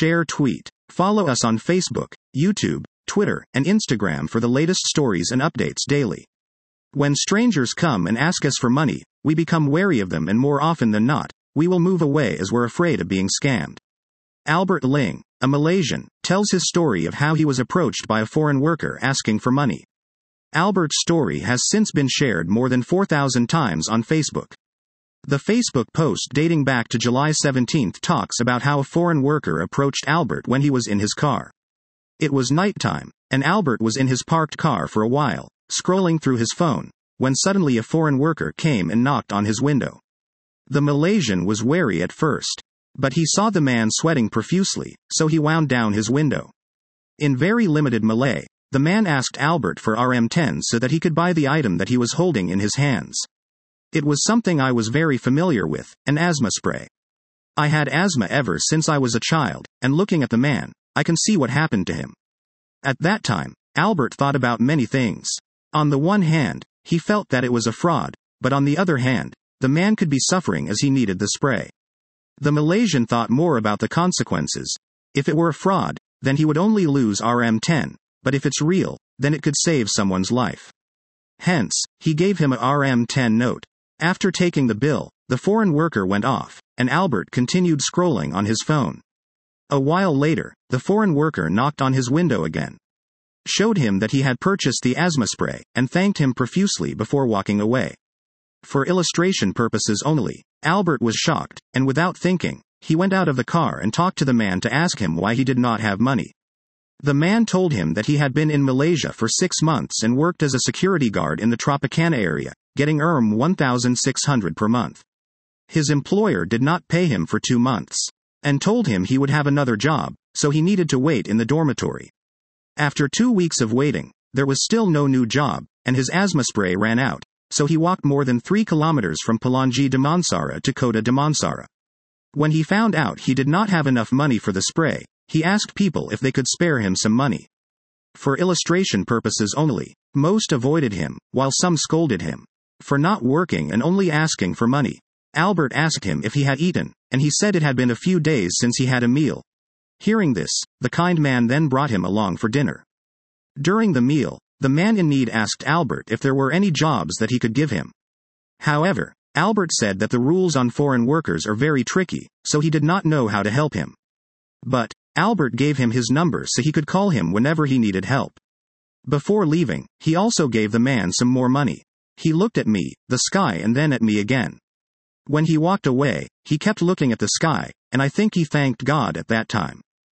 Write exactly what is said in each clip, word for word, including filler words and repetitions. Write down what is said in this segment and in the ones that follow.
Share tweet. Follow us on Facebook, YouTube, Twitter, and Instagram for the latest stories and updates daily. When strangers come and ask us for money, we become wary of them, and more often than not, we will move away as we're afraid of being scammed. Albert Ling, a Malaysian, tells his story of how he was approached by a foreign worker asking for money. Albert's story has since been shared more than four thousand times on Facebook. The Facebook post dating back to July seventeenth talks about how a foreign worker approached Albert when he was in his car. It was nighttime, and Albert was in his parked car for a while, scrolling through his phone, when suddenly a foreign worker came and knocked on his window. The Malaysian was wary at first, but he saw the man sweating profusely, so he wound down his window. In very limited Malay, the man asked Albert for R M ten so that he could buy the item that he was holding in his hands. It was something I was very familiar with, an asthma spray. I had asthma ever since I was a child, and looking at the man, I can see what happened to him. At that time, Albert thought about many things. On the one hand, he felt that it was a fraud, but on the other hand, the man could be suffering as he needed the spray. The Malaysian thought more about the consequences. If it were a fraud, then he would only lose R M ten, but if it's real, then it could save someone's life. Hence, he gave him a R M ten note. After taking the bill, the foreign worker went off, and Albert continued scrolling on his phone. A while later, the foreign worker knocked on his window again, showed him that he had purchased the asthma spray, and thanked him profusely before walking away. For illustration purposes only, Albert was shocked, and without thinking, he went out of the car and talked to the man to ask him why he did not have money. The man told him that he had been in Malaysia for six months and worked as a security guard in the Tropicana area, getting R M one thousand six hundred per month. His employer did not pay him for two months, and told him he would have another job, so he needed to wait in the dormitory. After two weeks of waiting, there was still no new job, and his asthma spray ran out, so he walked more than three kilometers from Pelangi Damansara to Kota Damansara. When he found out he did not have enough money for the spray, he asked people if they could spare him some money. For illustration purposes only, most avoided him, while some scolded him for not working and only asking for money. Albert asked him if he had eaten, and he said it had been a few days since he had a meal. Hearing this, the kind man then brought him along for dinner. During the meal, the man in need asked Albert if there were any jobs that he could give him. However, Albert said that the rules on foreign workers are very tricky, so he did not know how to help him. But Albert gave him his number so he could call him whenever he needed help. Before leaving, he also gave the man some more money. He looked at me, the sky, and then at me again. When he walked away, he kept looking at the sky, and I think he thanked God at that time.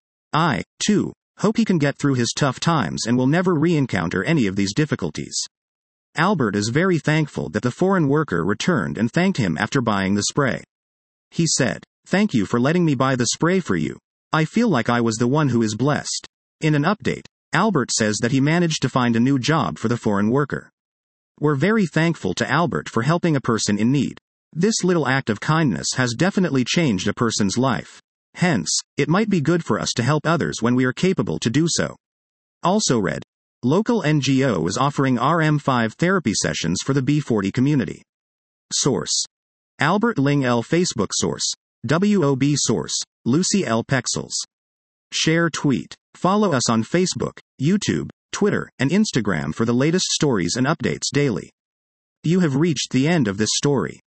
I, too, hope he can get through his tough times and will never re-encounter any of these difficulties. Albert is very thankful that the foreign worker returned and thanked him after buying the spray. He said, "Thank you for letting me buy the spray for you. I feel like I was the one who is blessed." In an update, Albert says that he managed to find a new job for the foreign worker. We're very thankful to Albert for helping a person in need. This little act of kindness has definitely changed a person's life. Hence, it might be good for us to help others when we are capable to do so. Also read, local N G O is offering R M five therapy sessions for the B forty community. Source: Albert Ling L. Facebook source: W O B source: Lucy L. Pexels. Share tweet. Follow us on Facebook, YouTube, Twitter, and Instagram for the latest stories and updates daily. You have reached the end of this story.